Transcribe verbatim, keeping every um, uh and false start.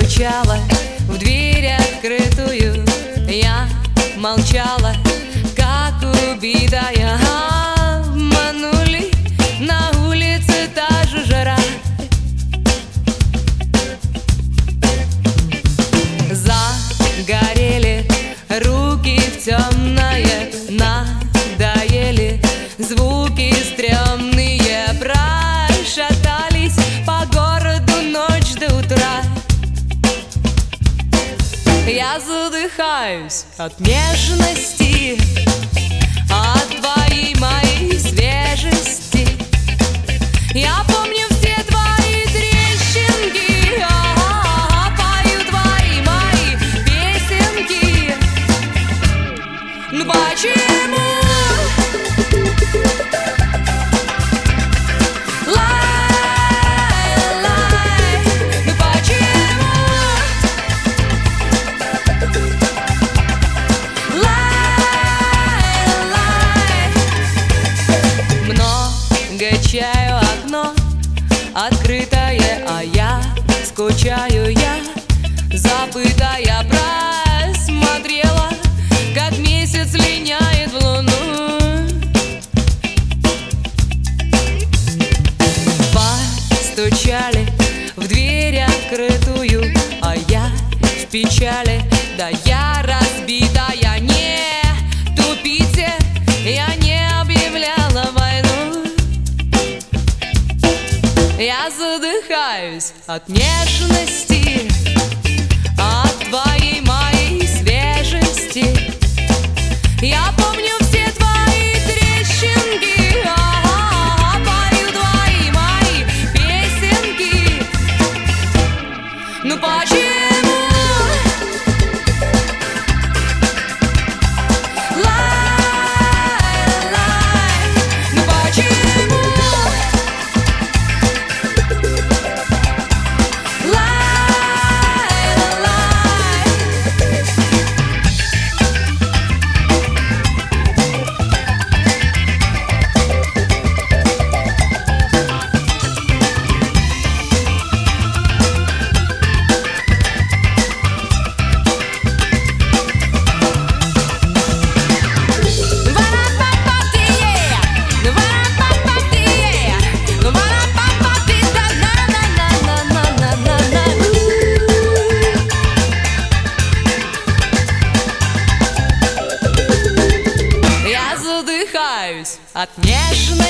стучала в дверь открытую, я молчала, как убитая. Обманули, на улице та же жара. Загорели руки в темное, надоели звуки стрёмные, прошатались по городу ночь до утра. Я задыхаюсь от нежности, от твоей моей свежести. Я помню все твои трещинки, а, пою твои мои песенки. Ну почему? Чаю, окно открытое, а я скучаю, я забытая. Просмотрела, как месяц линяет в луну. Постучали в дверь открытую, а я в печали, да я разбитая. Не тупите, я не объявляла войну. Я задыхаюсь от нежности, от твоей моей свежести. Я помню все твои трещинки, а, пою твои мои песенки. Ну почему? От нежности.